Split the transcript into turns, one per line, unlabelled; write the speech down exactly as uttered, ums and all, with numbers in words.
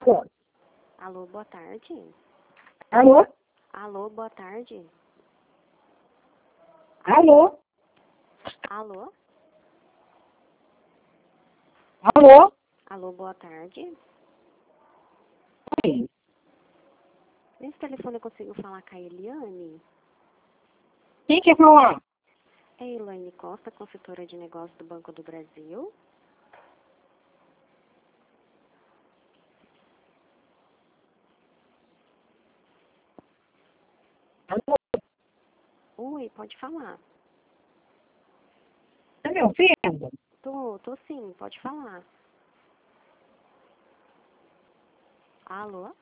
Alô?
Alô, boa tarde.
Alô?
Alô, boa tarde.
Alô?
Alô?
Alô?
Alô, boa tarde.
Oi.
Nesse telefone eu consigo falar com a Eliane?
Quem quer falar?
É Elaine Costa, consultora de negócios do Banco do Brasil.
Alô?
Oi, pode falar.
Tá me ouvindo?
Tô, tô sim, pode falar. Alô?